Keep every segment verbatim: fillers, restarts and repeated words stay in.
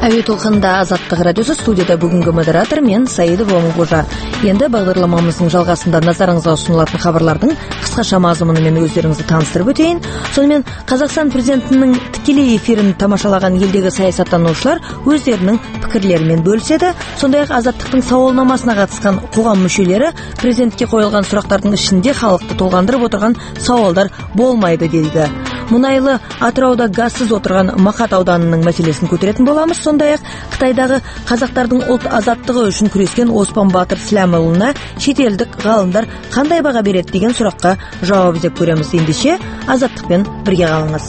Әуе толқынында Азаттық радиосы, студияда бүгінгі модератор мен Саидова Омғожа. Енді бағдарламамыздың жалғасында назарыңызға ұсынылатын хабарлардың қысқаша мазмұнымен өздеріңізді таныстырып өтейін. Сонымен Қазақстан президентінің тікелей эфирін тамашалаған елдегі саясаттанушылар өздерінің пікірлерімен бөліседі. Сондай-ақ Азаттықтың сауалнамасына қатысқан қоғам мүшелері президентке қойылған сұрақтардың ішінде халықты толғандырып отырған сауалдар болмайды дейді. Мұнайлы Атырауда газсыз отырған Мақат ауданының мәселесін көтеретін боламыз. Сондай-ақ Қытайдағы қазақтардың ұлт азаттығы үшін күрескен Оспан Батыр Сіләмұлына шетелдік ғалымдар қандай баға береді деген сұраққа жауап іздеп көреміз. Ендеше Азаттықпен бірге қалыңыз.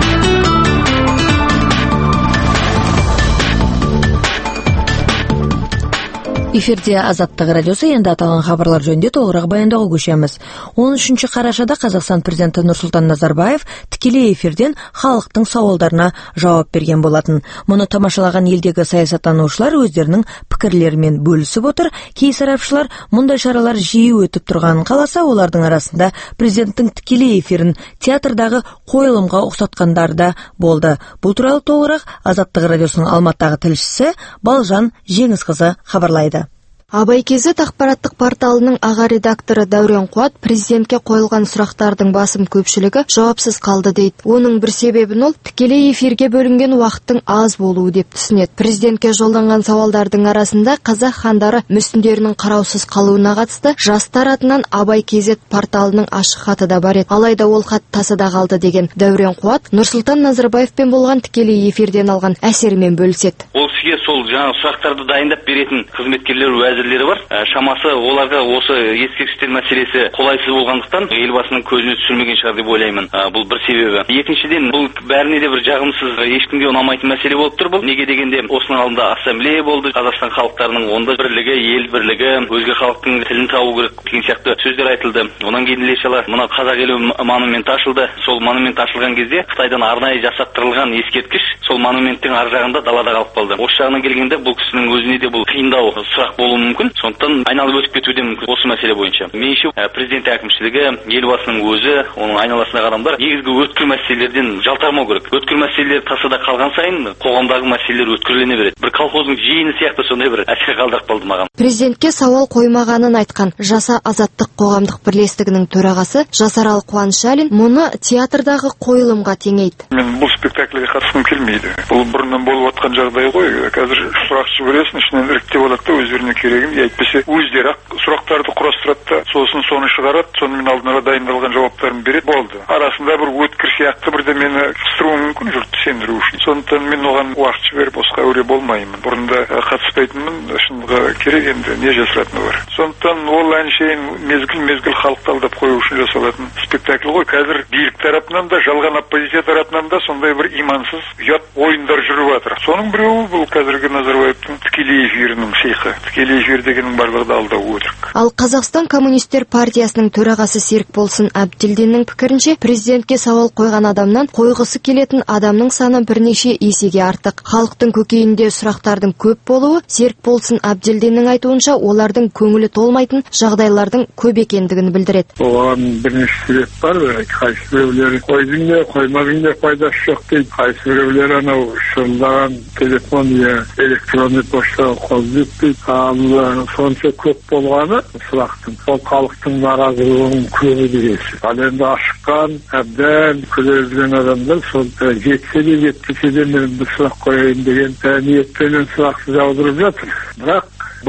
Эфирде Азаттық радиосы, енді аталған хабарлар жөнінде толығырақ баяндауға көшеміз. он үшінші қарашада Қазақстан президенті Нұрсұлтан Назарбаев тікелей эфирден халықтың сауалдарына жауап берген болатын. Мұны тамашалаған елдегі саясаттанушылар өздерінің пікірлерімен бөлісіп отыр. Кей сарапшылар мұндай шаралар жиі өтіп тұрғанын қаласа, олардың арасында президенттің тікелей эфирін театрдағы қойылымға ұқсатқандар да болды. Бұл туралы толығырақ Азаттық радиосының Алматыдағы тілшісі Балжан Жеңісқызы хабарлайды. Абайкезет ақпараттық порталының аға редакторы Дәурен Қуат президентке қойылған сұрақтардың басым көпшілігі жауапсыз қалды дейді. Оның бір себебін ол тікелей эфирге бөлінген уақыттың аз болуы деп түсінеді. Президентке жолданған сауалдардың арасында қазақ хандары мүсіндерінің қараусыз қалуына қатысты жастар атынан Абайкезет порталының ашық хаты да бар еді. Алайда ол хат тасада қалды деген Дәурен Қуат Нұрсұлтан Назарбаевпен болған тікелей эфирден алған әсерімен бөліседі. Ол сізге сол жаңа сұрақтарды дайындап беретін қызметкерлер уәзірлері бар. Шамасы оларға осы ескерткіштер мәселесі қолайсыз болғандықтан елбасының көзіне түсірмеген шығар деп ойлаймын. Бұл бір себебі. Екіншіден, бұл бәріне де бір жағымсыз, ешкімге ұнамайтын мәселе болып тұр бұл. Неге дегенде, осының алдында ассамблея болды. Қазақстан халықтарының онда бірлігі, ел бірлігі, өзге халықтың тілін табу керек деген сияқты сөздер айтылды. Онан кейін іле-шала мына қазақ елі монумент ашылды. Сол монумент ашылған кезде Қытайдан арнайы жасаттырылған ескерткіш сол монументтің ар жағында далада қалып қалды. Осы жағынан келгенде бұл кісінің өзіне де бұл қиындау сұрақ болуы мүмкін. Сондықтан айналып өтіп кетуі де мүмкін осы мәселе бойынша. Меніңше президент әкімшілігі, елбасының өзі, оның айналасындағы адамдар негізгі өткір мәселелерден жалтармау керек. Өткір мәселелер тасада қалған сайын қоғамдағы мәселелер өткірлене береді. Бір колхоздың жиыны сияқты сондай бір әсер қалдырып қалды маған. Президентке сауал қоймағанын айтқан Жаса Азаттық қоғамдық бірлестігінің төрағасы Жасарал Қуанышалин мұны театрдағы қойылымға теңейді. Мен бұл спектакльге қатысқым келмейді. Бұл бұрыннан болып жатқан жағдай ғой. Қазір сұрақ жібересің, ішінен іріктеп алады да өздеріне керегін, әйтпесе өздері сұрақтарды құрастырады да, сосын соны шығарады, сонымен алдын ала дайындалған жауаптарын береді, болды. Арасында бір өткір сияқты бірде мені қыстыруы мүмкін жұртты сендіру үшін. Сондықтан мен оған уақыт жіберіп босқа әуре болмаймын. Бұрында қатыспайтынмын, шындығы керек, енді не жасыратыны бар. Сондықтан ол әншейін мезгіл-мезгіл халықты алдап қою үшін жасалатын спектакль ғой. Қазір билік тарапынан да, жалған оппозиция тарапынан да сондай бір имансыз, ұят ойындар жүріп жатыр. Соның біреуі бұл қазіргі Назарбаевтың тікелей эфирінің шейхі. Тікелей эфир дегеннің барлығы да алдау өтірік. Ал Қазақстан Коммунистер партиясының төрағасы Серікболсын Әбділдиннің пікірінше, президентке сауал қойған адамнан қойғысы келетін адамның саны бірнеше есеге артық. Халықтың көкейінде сұрақтардың көп болуы Серікболсын Әбділдиннің айтуынша олардың көңілі толмайтын жағдайлардың көп екендігін білдіреді. Оған бірнеше себеп бар. Қайсы біреулер қойдың да қоймадың да пайдасы жоқ дейді. Қайсы біреулер анау шырылдаған телефон я электронды почта қолды дейді. Ал сонша көп болғаны сұрақтың, сол халықтың наразылығының көбі дегесі. Ал енді ашыққан, әбден күлерген адамдар сол жетсе де жетпесе де мен бір сұрақ қояйын деген ниетпенен сұрақты жаудырып жатыр. Бірақ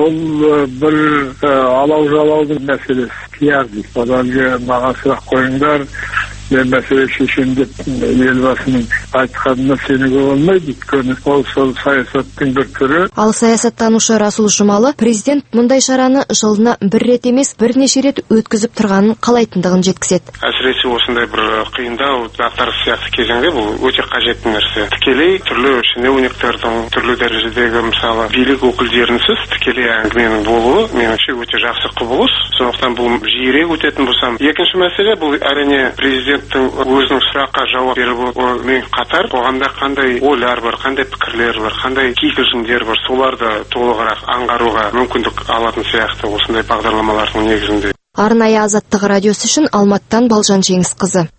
бұл бір алау жалаудың мәселесі. Пиар дейді. Одан маған сұрақ қойыңдар, мен мәселе шешем деп елбасының айтқанына сенуге болмайды. Өйткені ол сол саясаттың бір түрі. Ал саясаттанушы Расул Жұмалы президент мұндай шараны жылына бір рет емес, бірнеше рет өткізіп тұрғанын қалайтындығын жеткізеді. Әсіресе осындай бір қиындау дағдарыс сияқты кезеңде бұл өте қажетті нәрсе. Тікелей түрлі шенеуніктердің түрлі дәрежедегі мысалы билік өкілдерінсіз тікелей әңгіменің болуы меніңше өте жақсы құбылыс. Сондықтан бұл жиірек өтетін болсам. Екінші мәселе бұл әрине президент өзінің сұраққа жауап беріп мен қатар қоғамда қандай ойлар бар, қандай пікірлер бар, қандай кикілжіңдер бар, соларды толығырақ аңғаруға мүмкіндік алатын сияқты осындай бағдарламалардың негізінде. Арнайы Азаттық радиосы үшін Алматыдан Балжан Жеңісқызы.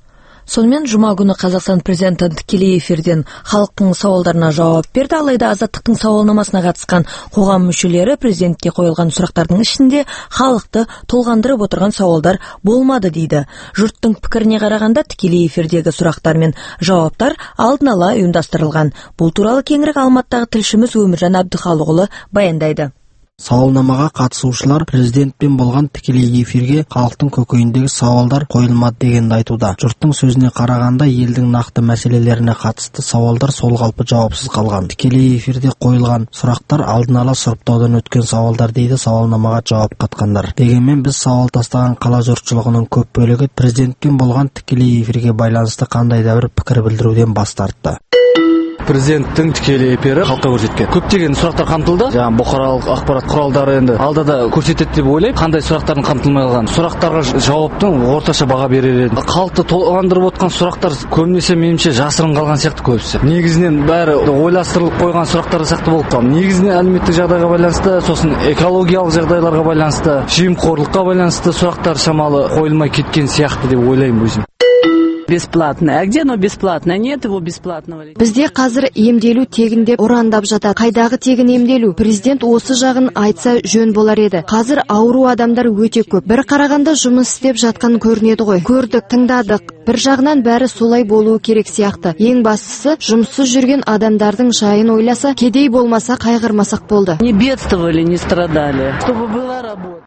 Сонымен жұма күні Қазақстан президенті тікелей эфирден халықтың сауалдарына жауап берді. Алайда Азаттықтың сауалнамасына қатысқан қоғам мүшелері президентке қойылған сұрақтардың ішінде халықты толғандырып отырған сауалдар болмады дейді. Жұрттың пікіріне қарағанда тікелей эфирдегі сұрақтар мен жауаптар алдын ала ұйымдастырылған. Бұл туралы кеңірек Алматыдағы тілшіміз Өміржан Әбдіхалықұлы баяндайды. Сауалнамаға қатысушылар президентпен болған тікелей эфирге халықтың көкейіндегі сауалдар қойылмады дегенді айтуда. Жұрттың сөзіне қарағанда елдің нақты мәселелеріне қатысты сауалдар сол қалпы жауапсыз қалған. Тікелей эфирде қойылған сұрақтар алдын ала сұрыптаудан өткен сауалдар дейді сауалнамаға жауап қатқандар. Дегенмен біз сауал тастаған қала жұртшылығының көп бөлігі президентпен болған тікелей эфирге байланысты қандай да бір пікір білдіруден бас тартты. Президенттің тікелей эфирі халыққа көрсеткен. Көптеген сұрақтар қамтылды. Жаңа бұқаралық ақпарат құралдары енді алдыда көрсетеді деп ойлаймын. Қандай сұрақтардың қамтылмай қалған? Сұрақтарға жауаптың орташа баға берер едім. Халықты толғандырып отқан сұрақтар көбінесе меніңше жасырын қалған сияқты көбісі. Негізінен бәрі ойластырылып қойған сұрақтар сияқты болып қалды. Негізінен әлеуметтік жағдайға байланысты, сосын экологиялық жағдайларға байланысты, жемқорлыққа байланысты сұрақтар шамалы қойылмай кеткен сияқты деп ойлаймын өзім. Бесплатно. А где оно бесплатно? Нет его бесплатного. Бізде қазір емделу тегін деп ұрандап жатады. Қайдағы тегін емделу? Президент осы жағын айтса жөн болар еді. Қазір ауру адамдар өте көп. Бір қарағанда жұмыс істеп жатқан көрінеді ғой. Көрдік, тыңдадық. Бір жағынан бәрі солай болуы керек сияқты. Ең бастысы, жұмыссыз жүрген адамдардың жайын ойласа, кедей болмаса қайғырмасақ болды. Не бедствовали, не страдали. Чтобы была работа.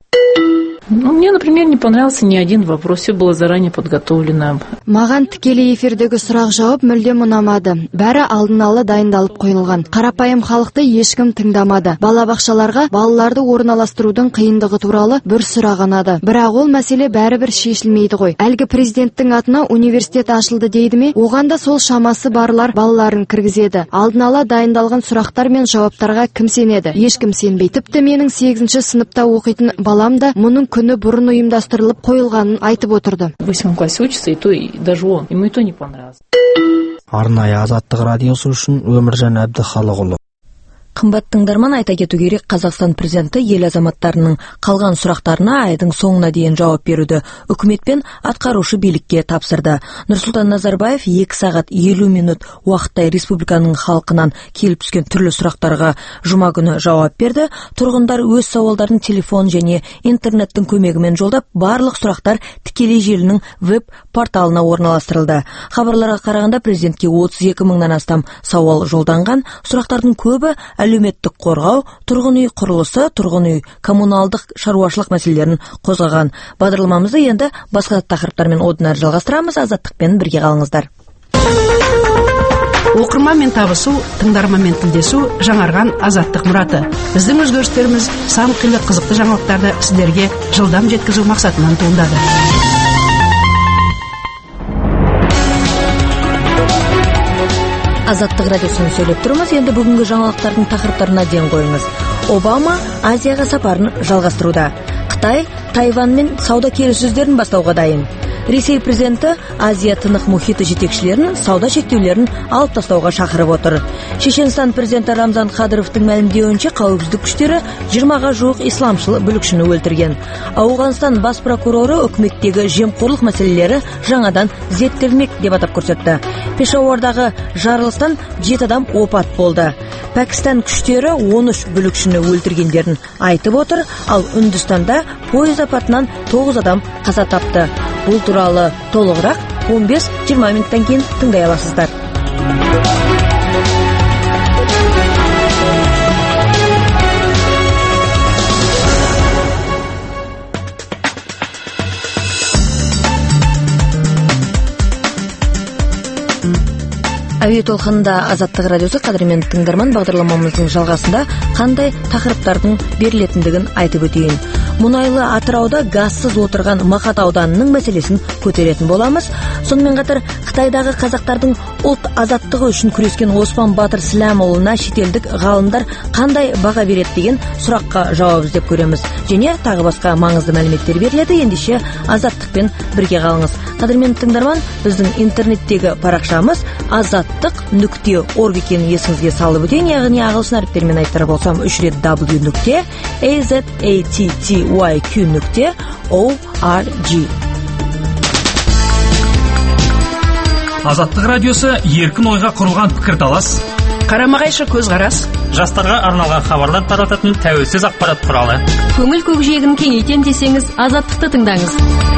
Ну, мне, например, не понравился ни один вопрос, все было заранее подготовлено. Маған тікелей эфирдегі сұрақ жауап мүлдем ұнамады. Бәрі алдын ала дайындалып қойылған. Қарапайым халықты ешкім тыңдамады. Балабақшаларға балаларды орналастырудың қиындығы туралы бір сұрақ ұнады. Бірақ ол мәселе бәрібір шешілмейді ғой. Әлгі президенттің атына университет ашылды дейді ме? Оған да сол шамасы барлар балаларын кіргізеді. Алдын ала дайындалған сұрақтар мен жауаптарға кім сенеді? Ешкім сенбейді. Тіпті менің сегізінші сыныпта оқитын балам да мұның күні бұрын ұйымдастырылып қойылғанын айтып отырды. В восьмом классе учится, и то, и даже он, ему и то не понравилось. Арнайы Азаттық радиосы үшін Өміржан Әбдіхалықұлы. Қымбат тыңдарман, айта кету керек, Қазақстан президенті ел азаматтарының қалған сұрақтарына айдың соңына дейін жауап беруді үкімет пен атқарушы билікке тапсырды. Нұрсұлтан Назарбаев екі сағат елу минут уақытта республиканың халқынан келіп түскен түрлі сұрақтарға жұма күні жауап берді. Тұрғындар өз сауалдарын телефон және интернеттің көмегімен жолдап, барлық сұрақтар тікелей желінің веб-порталына орналастырылды. Хабарларға қарағанда президентке отыз екі мыңнан астам сауал жолданған. Сұрақтардың көбі әлеуметтік қорғау, тұрғын үй құрылысы, тұрғын үй коммуналдық шаруашылық мәселелерін қозғаған. Бағдарламамызды енді басқа тақырыптармен одан әрі жалғастырамыз. Азаттықпен бірге қалыңыздар. Оқырманмен табысу, тыңдарманмен тілдесу жаңарған Азаттық мұраты. Біздің өзгерістеріміз сан қилы қызықты жаңалықтарды сіздерге жылдам жеткізу мақсатынан туындады. Азаттық радиосын сөйлеп тұрмыз. Енді бүгінгі жаңалықтардың тақырыптарына ден қойыңыз. Обама Азияға сапарын жалғастыруда. Қытай Тайваньмен сауда келіссөздерін бастауға дайын. Ресей президенті Азия тынық мұхиты жетекшілерін сауда шектеулерін алып тастауға шақырып отыр. Шешенстан президенті Рамзан Қадыровтың мәлімдеуінше қауіпсіздік күштері жиырмаға жуық исламшыл бүлікшіні өлтірген. Ауғанстан бас прокуроры үкіметтегі жемқорлық мәселелері жаңадан зерттелмек деп атап көрсетті. Пешауардағы жарылыстан жеті адам опат болды. Пәкістан күштері он үш бүлікшіні өлтіргендерін айтып отыр, ал Үндістанда пойыз апатынан тоғыз адам қаза тапты. Бұл туралы толығырақ он бес жиырма минуттан кейін тыңдай аласыздар. Әуе толқынында Азаттық радиосы. Қадірмен тыңдарман, бағдарламамыздың жалғасында қандай тақырыптардың берілетіндігін айтып өтейін. Мұнайлы Атырауда газсыз отырған Мақат ауданының мәселесін көтеретін боламыз. Сонымен қатар Қытайдағы қазақтардың ұлт азаттығы үшін күрескен Оспан Батыр Сіләмұлына шетелдік ғалымдар қандай баға береді деген сұраққа жауап іздеп көреміз. Және тағы басқа маңызды мәліметтер беріледі. Ендеше Азаттықпен бірге қалыңыз. Қадірмен тыңдарман, біздің интернеттегі парақшамыз азаттық нүкте орг екенін есіңізге салып өтейін. Яғни ағылшын әріптерімен айтар болсам үш рет w нүкте azattyq нүкте org. Азаттық радиосы еркін ойға құрылған пікірталас, қарама-қайшы көзқарас, жастарға арналған хабарлар тарататын тәуелсіз ақпарат құралы. Көңіл көкжиегін кеңейтем десеңіз, Азаттықты тыңдаңыз.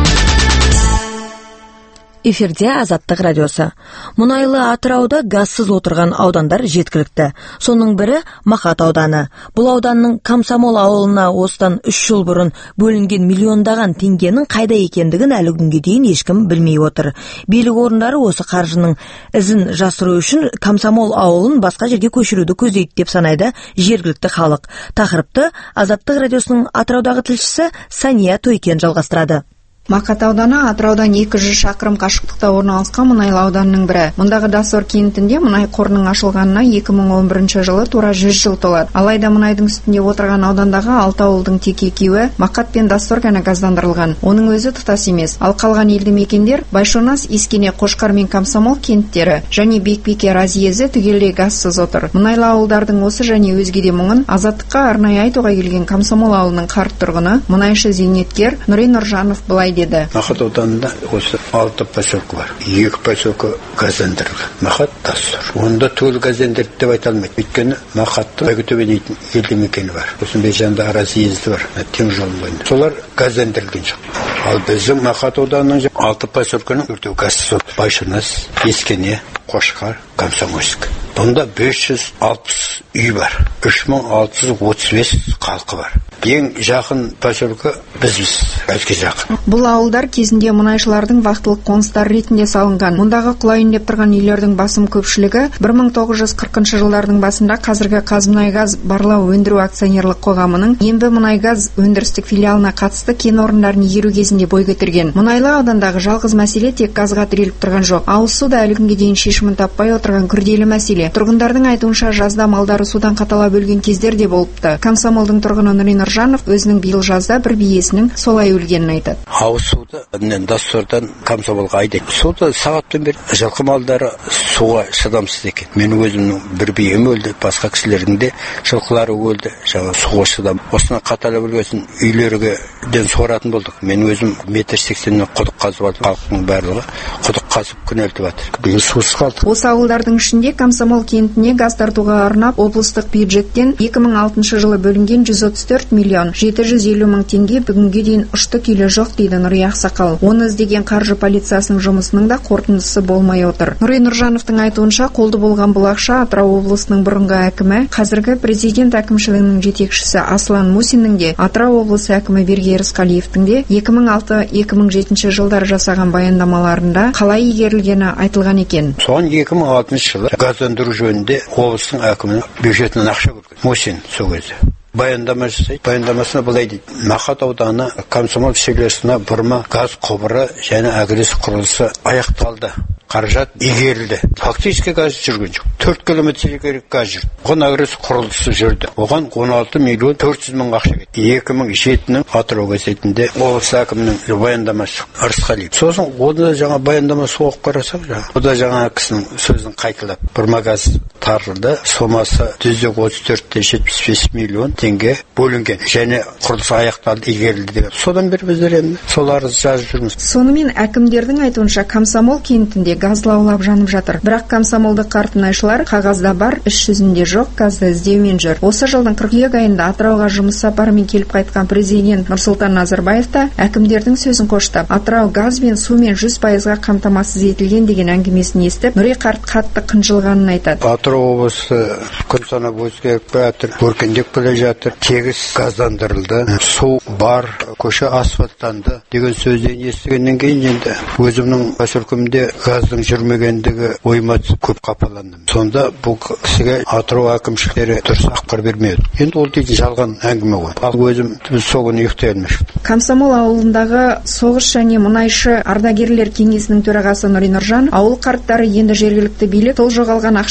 Эфирде Азаттық радиосы. Мұнайлы Атырауда газсыз отырған аудандар жеткілікті. Соның бірі Мақат ауданы. Бұл ауданның Комсомол ауылына осыдан үш жыл бұрын бөлінген миллиондаған теңгенің қайда екендігін әлі күнге дейін ешкім білмей отыр. Билік орындары осы қаржының ізін жасыру үшін Комсомол ауылын басқа жерге көшіруді көздейді деп санайды жергілікті халық. Тақырыпты Азаттық радиосының Атыраудағы тілшісі Сания Тойкен жалғастырады. Мақат ауданы Атыраудан екі жүз шақырым қашықтықта орналасқан мұнайлы ауданның бірі. Мұндағы Доссор кентінде мұнай қорының ашылғанына екі мың он бірінші жылы тура жүз жыл толады. Алайда мұнайдың үстінде отырған аудандағы алты ауылдың тек екеуі Мақат пен Доссор ғана газдандырылған. Оның өзі тұтас емес. Ал қалған елді мекендер Байшонас, Искене, Қошқар мен Комсомол кенттері және Бекбеке, Разъезі түгелдей газсыз отыр. Мұнайлы ауылдардың осы және өзге де мұңын Азаттыққа арнайы айтуға келген Комсомол ауылының қарт тұрғыны, мұнайшы зейнеткер Нұрей Нұржанов былай деді. Мақат ауданында осы алты поселке бар. Екі поселке газдандырылған. Мақат, Доссор. Онда түгел газдандырды деп айта алмайды. Өйткені Мақаттың Бәйтөбе дейтін елді мекені бар. Осының бейжанда Разъезді бар. Темір жолдың бойында. Солар газдандырылған жоқ. Ал біздің Мақат ауданының алты поселкенің төртеуі газсыз отыр. Байшонас, Искене, Қошқар, Комсомольск. Бұнда бес жүз алпыс үй бар. үш мың алты жүз отыз бес халқы бар. Ең жақын поселке бізбіз, әлге жақын. Бұл ауылдар кезінде мұнайшылардың вақтылық қоныстар ретінде салынған. Мұндағы құлайын деп тұрған үйлердің басым көпшілігі бір мың тоғыз жүз қырқыншы жылдардың басында қазіргі Қазмұнайгаз барлау өндіру акционерлік қоғамының Ембі мұнайгаз өндірістік филиалына қатысты кен орындарын игеру кезінде бой көтерген. Мұнайлы аудандағы жалғыз мәселе тек газға тіреліп тұрған жоқ. Ауыз су да әлі күнге дейін шешімін таппай отырған күрделі мәселе. Тұрғындардың айтуынша жазда малдары судан қаталап өлген кездер де болыпты. Комсомолдың тұрғыны Нұрей Нұржанов өзінің биыл жазда бір биесінің солай өлгенін айтады. Ауыз суды Доссордан Комсомолға айдайды. Суды сағаттан бері жылқы малдары суға шыдамсыз екен. Менің өзімнің бір бием өлді, басқа кісілердің де жылқылары өлді. Жаңа суға шыдам. Осыны қаталап өлгесін үйлерге ден соратын болдық. Мен өзім метр сексеннен құдық қазып алдым. Халықтың барлығы құдық қазып күнелтіп жатыр. Биыл сусыз қалдық. Осы ауылдардың ішінде Комсомол кентіне газ тартуға арнап облыстық бюджеттен екі мың алтыншы жылы бөлінген жүз отыз төрт миллион жеті жүз елу мың теңге бүгінге дейін ұшты күйлі жоқ дейді Нұрей Ақсақал. Оны іздеген қаржы полициясының жұмысының да қорытындысы болмай отыр. Нұрей Нұржановтың айтуынша қолды болған бұл ақша Атырау облысының бұрынғы әкімі, қазіргі президент әкімшілігінің жетекшісі Аслан Мусиннің де, Атырау облысы әкімі Берге Рысқалиевтің де екі мың алты екі мың жетінші жылдары жасаған баяндамаларында қалай игерілгені айтылған екен. Соған екі мың алтыншы жылы газдандыру жөнінде облыстың әкімінің бюджетінен ақша бөлген. Мусин сол кезде баяндама жасайды. Баяндамасына былай дейді: Мақат ауданы Комсомол селосына бұрма газ құбыры және агресс құрылысы аяқталды. Қаражат игерілді. Фактически газ жүрген жоқ. төрт километр керек газ жүрді. Оған агресс құрылысы жүрді. Оған он алты миллион төрт жүз мың ақша кетті. екі мың жетінің Атырау газетінде облыс әкімінің баяндамасы Рысқалиев. Сосын ода жаңа баяндамасы оқып қарасақ, жаңа ода жаңа кісінің сөзін қайталап, бұрма газ тартылды. Сомасы жүз отыз төрт те жетпіс бес миллион теңге бөлінген және құрылысы аяқталды, игерілді деген. Содан бері біздер енді соларды жазып жүрміз. Сонымен әкімдердің айтуынша Комсомол кентінде газ лаулап жанып жатыр. Бірақ комсомолдық қартынайшылар қағазда бар, іс жүзінде жоқ, газды іздеумен жүр. Осы жылдың қыркүйек айында Атырауға жұмыс сапарымен келіп қайтқан президент Нұрсұлтан Назарбаев та әкімдердің сөзін қоштап, Атырау газбен, сумен жүз пайызға қамтамасыз етілген деген әңгімесін естіп, Нұрей қарт қатты қынжылғанын айтады. Атырау облысы күн санап өзгеріп жатыр, өркендеп келе жатыр, тегіс газдандырылды, су бар, көше асфальттанды деген сөзден естігеннен кейін енді өзімнің поселкемде газ жүрмегендігі ойыма көп қапаландым. Сонда бұл кісіге Атырау әкімшіліктері дұрыс ақпар бермеді. Енді ол дейтін жалған әңгіме ғой. Ал өзім сол күні ұйықтай алмай. Комсомол ауылындағы соғыс және мұнайшы ардагерлер кеңесінің төрағасы Нұрей Нұржан, ауыл қарттары енді жергілікті билік сол жоғалған ақшаның ізін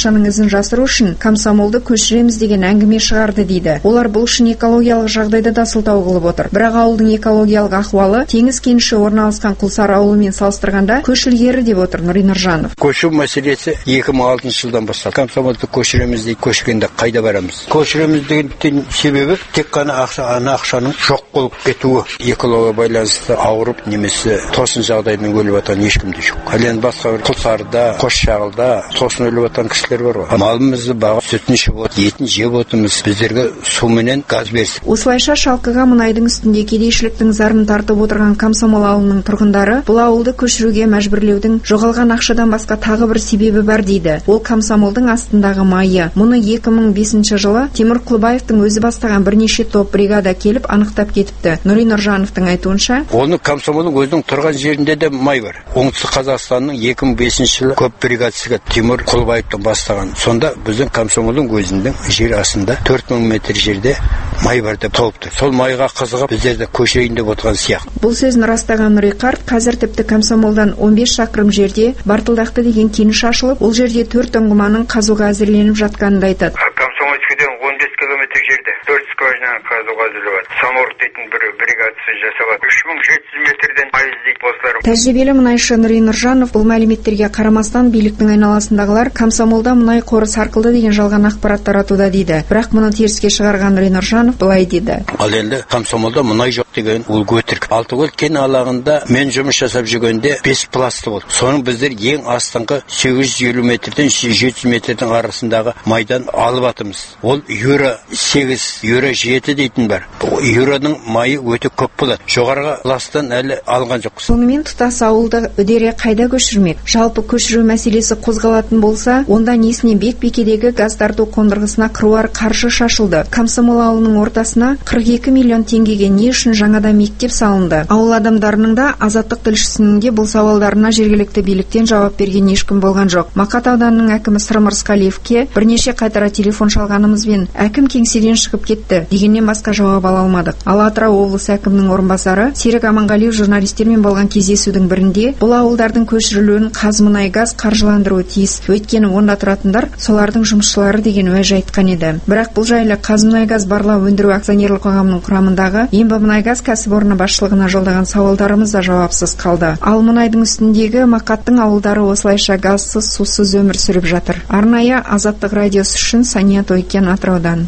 жасыру үшін комсомолды көшіреміз деген әңгіме шығарды дейді. Олар бұл үшін экологиялық жағдайда да сылтау қылып отыр. Бірақ ауылдың экологиялық ахуалы теңіз кеніші орналасқан Құлсары ауылымен салыстырғанда көш ілгері деп отыр Нұрин Нұржанов. Көшу мәселесі екі мың алтыншы жылдан басталды. Комсомолды көшіреміз дейді, көшкенде қайда барамыз? Көшіреміз деген себебі тек қана ақша, ана ақшаның жоқ болып кетуі. Экология байланысты ауырып немесе тосын жағдаймен өліп жатқан ешкімде жоқ. Ал енді басқа бір Құлсарыда, Қосшағылда тосын өліп жатқан кісілер бар ғой. Малымызды бағып, сүтін ішіп отыр, етін жеп отырмыз. Біздерге су менен газ берсін. Осылайша Шалқыға мұнайдың үстінде кедейшіліктің зарын тартып отырған Комсомол ауылының тұрғындары бұл ауылды көшіруге мәжбүрлеудің жоғалған ақшадан басқа тағы бір себебі бар дейді. Ол комсомолдың астындағы майы. Мұны екі мың бесінші жылы Темір Құлбаевтың өзі бастаған бірнеше топ бригада келіп анықтап кетіпті. Нұрин Нұржановтың айтуынша, оны комсомолдың өзінің тұрған жерінде де май бар. Оңтүстік Қазақстанның екі мың бесінші жылы көп бригадасыға Темір Құлбаевтың бастаған. Сонда біздің комсомолдың өзінің жер астында төрт мың метр жерде май бар деп тауыпты. Сол майға қызығып біздерді көшірейін деп отырған сияқты. Бұл сөзін растаған Нұри қарт қазір тіпті комсомолдан он бес шақырым жерде Бартылдақты деген кеніш ашылып, ол жерде төрт ұңғыманың қазуға әзірленіп жатқанын айтады. Комсомольскіден он бес километр жерде төрт скважинаны қазуға әзірлеп, самород дейтін бір бригадасы жасалады. үш мың жеті жүз метрден май іздейді осылар. Тәжірибелі мұнайшы Нұрин Нұржанов бұл мәліметтерге қарамастан биліктің айналасындағылар комсомолда мұнай қоры сарқылды деген жалған ақпарат таратуда дейді. Бірақ мұны теріске шығарған Нұрин Нұржанов былай дейді. Ал енді комсомолда мұнай жоқ деген ол өтірік. Алтыкөл кен алағында мен жұмыс жасап жүргенде бес пласты болды. Соның біздер ең астыңғы сегіз жүз елу метрден жеті жүз метрдің арасындағы майдан алып атымыз. Ол юра сегіз, юра жеті дейтін бар. Юраның майы өте көп болады. Жоғарғы ластан әлі алған жоқ. Сонымен тұтас ауылды үдере қайда көшірмек? Жалпы көшіру мәселесі қозғалатын болса, онда несіне Бекбекедегі газ тарту қондырғысына қыруар қаржы шашылды. Комсомол ауылының ортасына қырық екі миллион теңгеге не үшін жаңада мектеп салынды? Ауыл адамдарының да Азаттық тілшісінің де бұл сауалдарына жергілікті биліктен жауап берген ешкім болған жоқ. Мақат ауданының әкімі Сырым Рысқалиевке бірнеше қайтара телефон шалғанымызбен әкім кеңседен шығып кетті дегеннен басқа жауап ала алмадық. Ал Атырау облысы әкімінің орынбасары Серік Аманғалиев журналистермен болған кездесудің бірінде бұл ауылдардың көшірілуін Қазмұнайгаз қаржыландыруы тиіс. Өйткені онда тұратындар солардың жұмысшылары деген уәж айтқан еді. Бірақ бұл жайлы Қазмұнайгаз барлау өндіру акционерлік қоғамының құрамындағы Ембімұнайгаз кәсіпорны басшылығына жолдаған сауалдарымыз да жауапсыз қалды. Ал мұнайдың үстіндегі Мақаттың ауылдары осылайша газсыз, сусыз өмір сүріп жатыр. Арнайы Азаттық радиосы үшін Сания Тойкен, Атыраудан.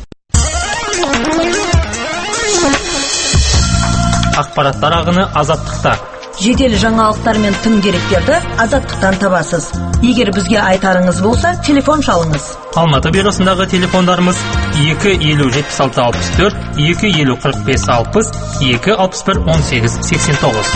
Ақпараттар ағыны Азаттықта. Жедел жаңалықтар мен тың деректерді Азаттықтан табасыз. Егер бізге айтарыңыз болса, телефон шалыңыз. Алматы бюросындағы телефондарымыз екі елу жетпіс алты алпыс төрт, екі елу қырық бес алпыс, екі алпыс бір он сегіз сексен тоғыз.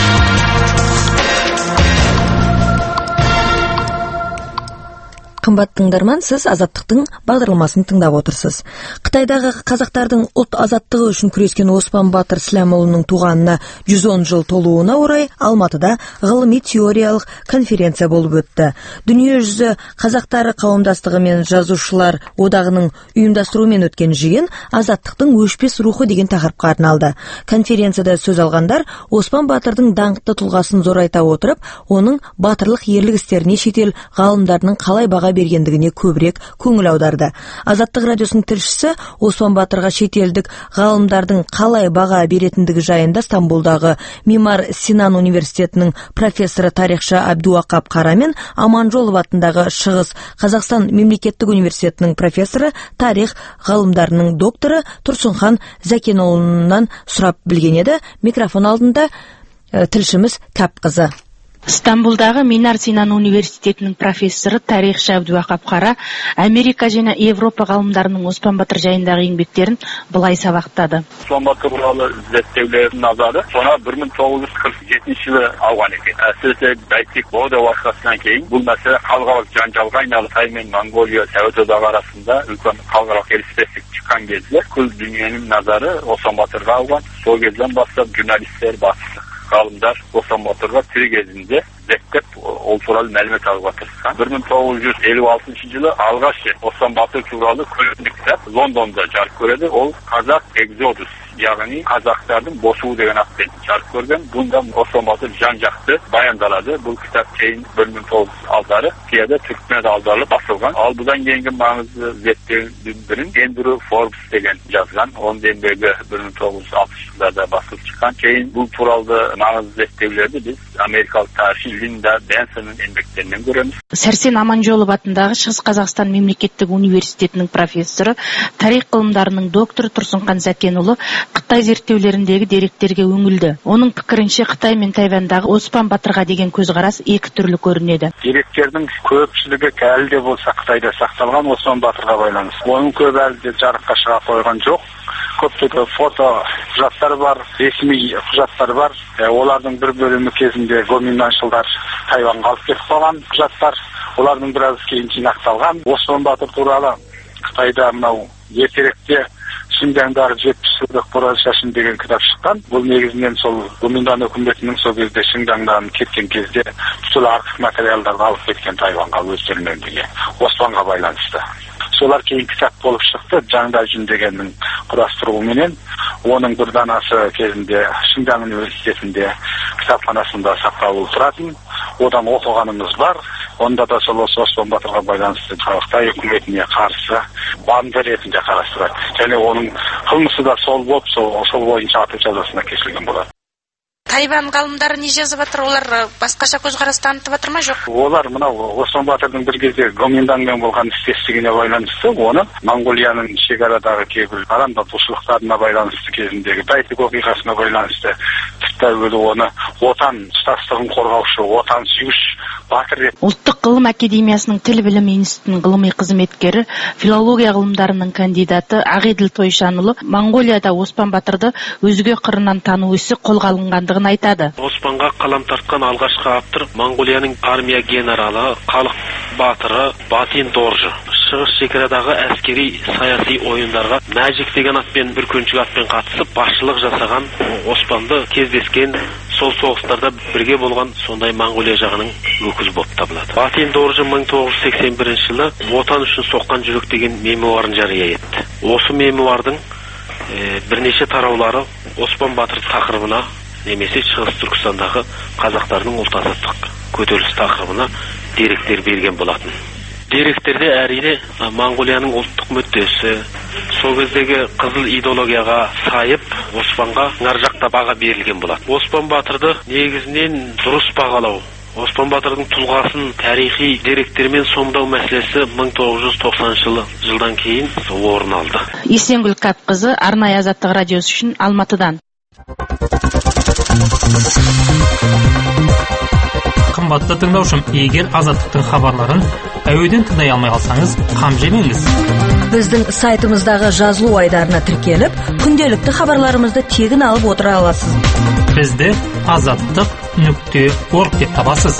Қымбат тыңдарман, сіз Азаттықтың бағдарламасын тыңдап отырсыз. Қытайдағы қазақтардың ұлт азаттығы үшін күрескен Оспан Батыр Сіләмұлының туғанына жүз он жыл толуына орай Алматыда ғылыми теориялық конференция болып өтті. Дүниежүзі қазақтары қауымдастығы мен жазушылар одағының ұйымдастыруымен өткен жиын Азаттықтың өшпес рухы деген тақырыпқа арналды. Конференцияда сөз алғандар Оспан Батырдың даңқты тұлғасын зорайта отырып, оның батырлық ерлік істеріне шетел ғалымдарының қалай баға бергендігіне көбірек көңіл аударды. Азаттық радиосының тілшісі Оспан Батырға шетелдік ғалымдардың қалай баға беретіндігі жайында Стамбулдағы Мимар Синан университетінің профессоры тарихшы Абдуақап Қара мен Аманжолов атындағы Шығыс Қазақстан мемлекеттік университетінің профессоры тарих ғалымдарының докторы Тұрсынхан Зәкенұлынан сұрап білген еді. Микрофон алдында тілшіміз Кәпқызы. Стамбулдағы Минар Синан университетінің профессоры тарихшы Абдуақап Қара Америка және Европа ғалымдарының Оспан Батыр жайындағы еңбектерін былай сабақтады. Оспан Батыр туралы зерттеулердің назары соны бір мың тоғыз жүз қырық жетінші жылы алған екен. Әсіресе Бәйтик Бода вакыйгасынан кейін бұл мәселе халықаралық жанжалға айналып, Қытай мен Монғолия Совет одағы арасында үлкен халықаралық келіспестік шыққан кезде күл дүниенің назары Оспан Батырға алған. Сол кезден бастап журналистер, батыстық ғалымдар Оспан Батырға тірі кезінде зерттеп ол туралы мәлімет алуға тырысқан. бір мың тоғыз жүз елу алтыншы жылы алғаш рет Оспан Батыр туралы көркемдік кітап Лондонда жарық көреді. Ол Қазақ Экзодус яғни қазақтардың босуы деген атпен жарық көрген. Бұнда Оспан Батыр жан-жақты баяндалады. Бұл кітап кейін бір мың тоғыз жүз алтыншы Кияда түркмен аударылып басылған. Ал бұдан кейінгі маңызды зерттеудің бірін Эндрю Форбс деген жазған. Оның еңбегі бір мың тоғыз жүз алпысыншы жылдарда басылып шыққан. Кейін бұл туралы маңызды зерттеулерді біз америкалық тарихшы Линда Бенсонның еңбектерінен көреміз. Сәрсен Аманжолов атындағы Шығыс Қазақстан мемлекеттік университетінің профессоры, тарих ғылымдарының докторы Тұрсынхан Сәкенұлы Қытай зерттеулеріндегі деректерге үңілді. Оның пікірінше Қытай мен Тайваньдағы Оспан Батырға деген көзқарас екі түрлі көрінеді. Деректердің көпшілігі әлі де болса Қытайда сақталған Оспан Батырға байланысты. Оның көбі әлі де жарыққа шыға қойған жоқ. Көптеген фото құжаттар бар, ресми құжаттар бар. Олардың бір бөлімі кезінде гоминаншылдар Тайваньға алып кетіп қалған құжаттар. Олардың біраз кейін жинақталған. Оспан Батыр туралы Қытайда мынау ертеректе Шинжаңдағы жетпіс жылдық Боран шашын деген кітап шыққан. Бұл негізінен сол Гоминдан үкіметінің сол кезде Шинжаңдан кеткен кезде сол артық материалдарды алып кеткен Тайваньға өздерімен бірге, Оспанға байланысты. Солар кейін кітап болып шықты. Жаңда жүн дегеннің құрастыруыменен оның бір данасы кезінде Шинжаң университетінде кітапханасында сақтаулы тұратын. Одан оқығанымыз бар. Онда да сол Оспан Батырға байланысты Қытай үкіметіне қарсы банды ретінде қарастырады. Және оның қылмысы да сол болып, сол бойынша ату жазасына кесілген болады. Тайвань ғалымдары не жазып жатыр? Олар басқаша көзқарас танытып жатыр ма, жоқ? Олар мынау Оспан Батырдың бір кезде Гоминданмен болған істестігіне байланысты, оны Монғолияның шекарадағы кейбір арандатушылықтарына байланысты кезіндегі Бәйтік оқиғасына байланысты тіпті әуелі оны отан тұтастығын қорғаушы, отан сүйгіш батыр деп. Ұлттық ғылым академиясының тіл білім институтының ғылыми қызметкері, филология ғылымдарының кандидаты Ағеділ Тойшанұлы Монғолияда Оспан Батырды өзге қырынан тану ісі қолға алынғандығын айтады. Оспанға қалам тартқан алғашқы автор Монғолияның армия генералы, халық батыры Батин Доржы. Шығыс шекарадағы әскери саяси ойындарға Мәжик деген атпен бір көншік атпен қатысып басшылық жасаған Оспанды кездескен, сол соғыстарда бірге болған сондай Монғолия жағының өкілі болып табылады. Батин Доржы мың тоғыз жүз сексен бірінші жылы отан үшін соққан жүрек деген мемуарын жария етті. Осы мемуардың e, бірнеше тараулары Оспан Батыр тақырыбына немесе Шығыс Түркістандағы қазақтардың ұлт азаттық көтеріліс тақырыбына деректер берген болатын. Деректерде әрине Монғолияның ұлттық мүддесі, сол кездегі қызыл идеологияға сайып, Оспанға нар жақта баға берілген болады. Оспан Батырды негізінен дұрыс бағалау, Оспан Батырдың тұлғасын тарихи деректермен сомдау мәселесі мың тоғыз жүз тоқсаныншы жылдан кейін орын алды. Есенгүл Капқызы, арнайы Азаттық радиосы үшін Алматыдан. Қымбатты тыңдаушым, егер Азаттықтың хабарларын әуеден тыңдай алмай қалсаңыз, қам жемеңіз. Біздің сайтымыздағы жазылу айдарына тіркеліп, күнделікті хабарларымызды тегін алып отыра аласыз. Бізді азаттық нүкте орг деп табасыз.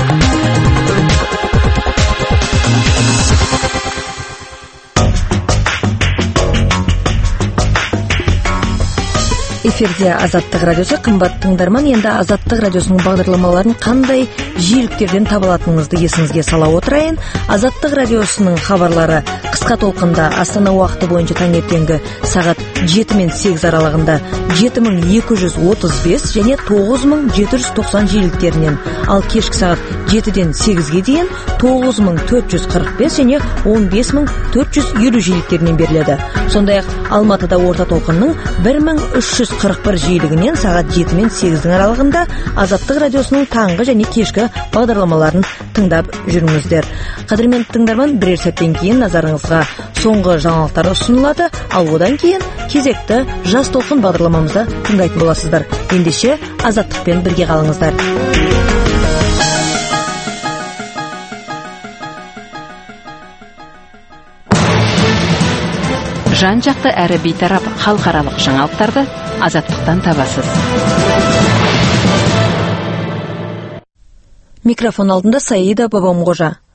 Эфирде Азаттық радиосы. Қымбат тыңдарман, енді Азаттық радиосының бағдарламаларын қандай жиіліктерден табылатыныңызды есіңізге сала отырайын. Азаттық радиосының хабарлары қысқа толқында Астана уақыты бойынша таңертеңгі сағат жеті мен сегіз аралығында жеті мың екі жүз отыз бес және тоғыз мың жеті жүз тоқсан жиіліктерінен, ал кешкі сағат жетіден сегізге дейін тоғыз мың төрт жүз қырық бес және он бес мың төрт жүз елу жиіліктерінен беріледі. Сондай-ақ Алматыда орта толқынның бір мың үш жүз қырық бір жиілігінен сағат жеті мен сегіздің аралығында Азаттық радиосының таңғы және кешкі бағдарламаларын тыңдап жүріңіздер. Қадірменді тыңдарман, бірер сәттен кейін назарыңызға соңғы жаңалықтар ұсынылады, ал одан кейін кезекті жас толқын бағдарламамызды тыңдайтын боласыздар. Ендеше Азаттықпен бірге қалыңыздар. Жан-жақты әрі бейтарап халықаралық жаңалықтарды Азаттықтан табасыз. Микрофон алдында Саида Бабамқожа.